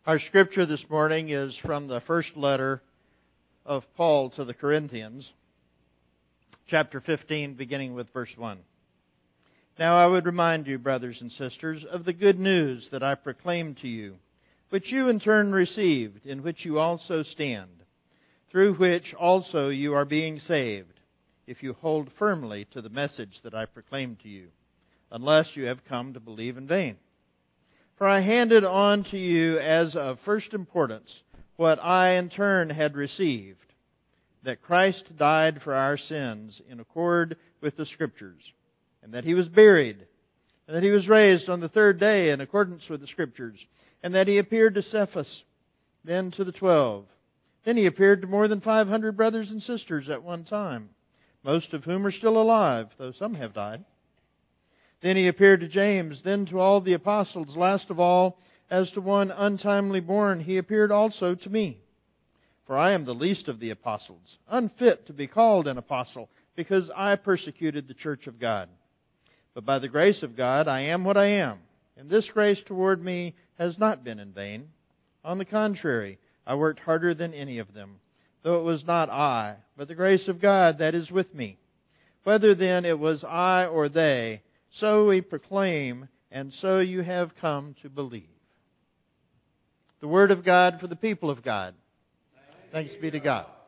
Our scripture this morning is from the first letter of Paul to the Corinthians, chapter 15, beginning with verse 1. Now I would remind you, brothers and sisters, of the good news that I proclaimed to you, which you in turn received, in which you also stand, through which also you are being saved, if you hold firmly to the message that I proclaimed to you, unless you have come to believe in vain. For I handed on to you as of first importance what I in turn had received, that Christ died for our sins in accord with the Scriptures, and that He was buried, and that He was raised on the third day in accordance with the Scriptures, and that He appeared to Cephas, then to the 12. Then He appeared to more than 500 brothers and sisters at one time, most of whom are still alive, though some have died. Then He appeared to James, then to all the apostles. Last of all, as to one untimely born, He appeared also to me. For I am the least of the apostles, unfit to be called an apostle, because I persecuted the church of God. But by the grace of God I am what I am, and this grace toward me has not been in vain. On the contrary, I worked harder than any of them, though it was not I, but the grace of God that is with me. Whether then it was I or they, so we proclaim, and so you have come to believe. The Word of God for the people of God. Thanks be to God.